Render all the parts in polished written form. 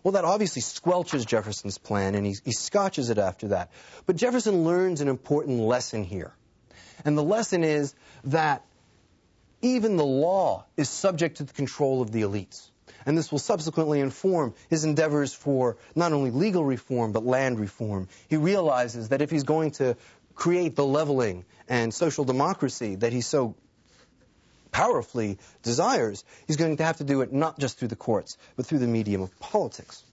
Well, that obviously squelches Jefferson's plan, and he scotches it after that. But Jefferson learns an important lesson here. And the lesson is that even the law is subject to the control of the elites. And this will subsequently inform his endeavors for not only legal reform, but land reform. He realizes that if he's going to create the leveling and social democracy that he so powerfully desires, he's going to have to do it not just through the courts, but through the medium of politics.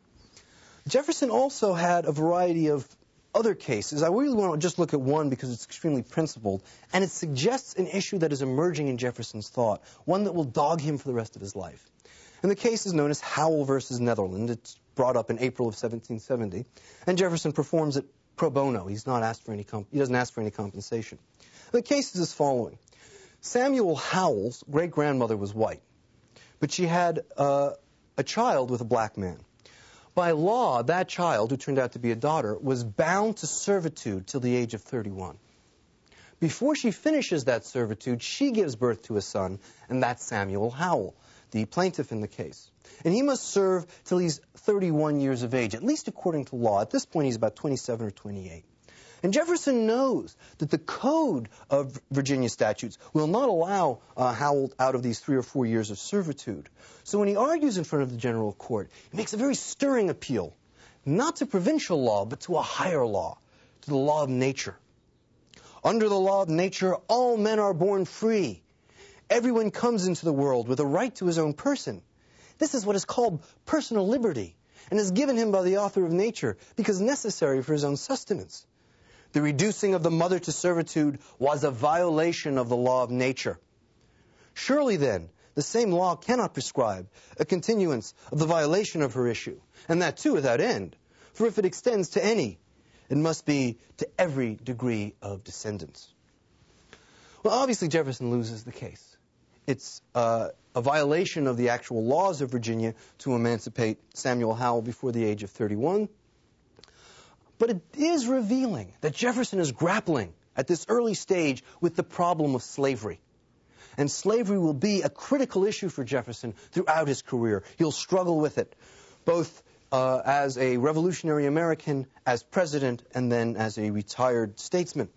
Jefferson also had a variety of other cases. I really want to just look at one because it's extremely principled, and it suggests an issue that is emerging in Jefferson's thought, one that will dog him for the rest of his life. And the case is known as Howell versus Netherland. It's brought up in April of 1770, and Jefferson performs it pro bono. He doesn't ask for any compensation. The case is as following. Samuel Howell's great-grandmother was white, but she had a child with a black man. By law, that child, who turned out to be a daughter, was bound to servitude till the age of 31. Before she finishes that servitude, she gives birth to a son, and that's Samuel Howell, the plaintiff in the case. And he must serve till he's 31 years of age, at least according to law. At this point, he's about 27 or 28. And Jefferson knows that the code of Virginia statutes will not allow Howell out of these 3 or 4 years of servitude. So when he argues in front of the general court, he makes a very stirring appeal, not to provincial law, but to a higher law, to the law of nature. Under the law of nature, all men are born free. Everyone comes into the world with a right to his own person. This is what is called personal liberty, and is given him by the author of nature because necessary for his own sustenance. The reducing of the mother to servitude was a violation of the law of nature. Surely, then, the same law cannot prescribe a continuance of the violation of her issue, and that too without end. For if it extends to any, it must be to every degree of descendants. Well, obviously, Jefferson loses the case. It's a violation of the actual laws of Virginia to emancipate Samuel Howell before the age of 31. But it is revealing that Jefferson is grappling at this early stage with the problem of slavery. And slavery will be a critical issue for Jefferson throughout his career. He'll struggle with it, both as a revolutionary American, as president, and then as a retired statesman.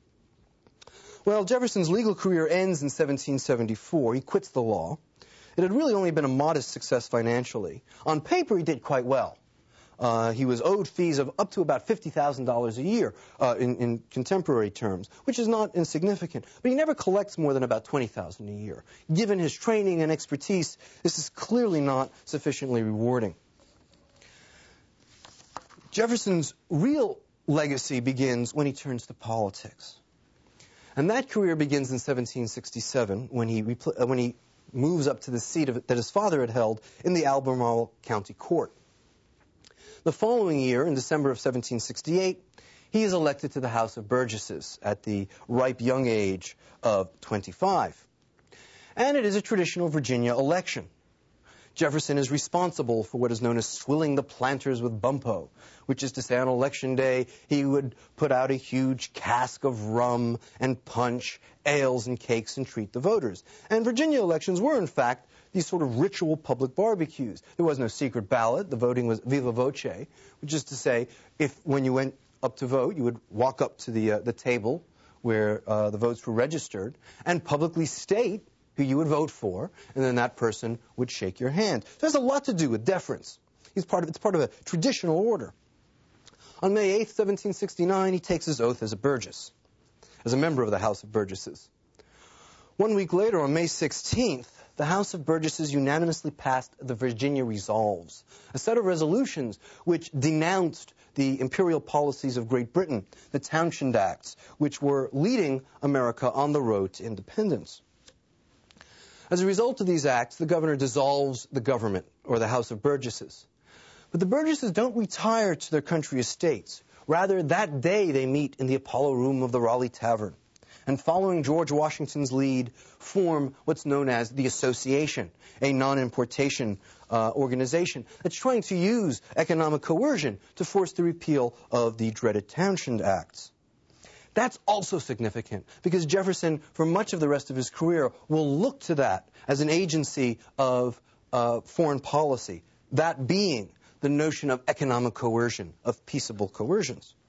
Well, Jefferson's legal career ends in 1774. He quits the law. It had really only been a modest success financially. On paper, he did quite well. He was owed fees of up to about $50,000 a year in contemporary terms, which is not insignificant. But he never collects more than about $20,000 a year. Given his training and expertise, this is clearly not sufficiently rewarding. Jefferson's real legacy begins when he turns to politics. And that career begins in 1767 when he moves up to the seat that his father had held in the Albemarle County Court. The following year, in December of 1768, he is elected to the House of Burgesses at the ripe young age of 25. And it is a traditional Virginia election. Jefferson is responsible for what is known as swilling the planters with bumpo, which is to say on election day he would put out a huge cask of rum and punch, ales and cakes and treat the voters. And Virginia elections were, in fact, these sort of ritual public barbecues. There was no secret ballot. The voting was viva voce, which is to say if when you went up to vote, you would walk up to the table where the votes were registered and publicly state who you would vote for, and then that person would shake your hand. So there's a lot to do with deference. It's part of a traditional order. On May 8th, 1769, he takes his oath as a Burgess, as a member of the House of Burgesses. 1 week later, on May 16th, the House of Burgesses unanimously passed the Virginia Resolves, a set of resolutions which denounced the imperial policies of Great Britain, the Townshend Acts, which were leading America on the road to independence. As a result of these acts, the governor dissolves the government, or the House of Burgesses. But the Burgesses don't retire to their country estates. Rather, that day they meet in the Apollo Room of the Raleigh Tavern, and following George Washington's lead, form what's known as the Association, a non-importation organization that's trying to use economic coercion to force the repeal of the dreaded Townshend Acts. That's also significant because Jefferson, for much of the rest of his career, will look to that as an agency of foreign policy, that being the notion of economic coercion, of peaceable coercions.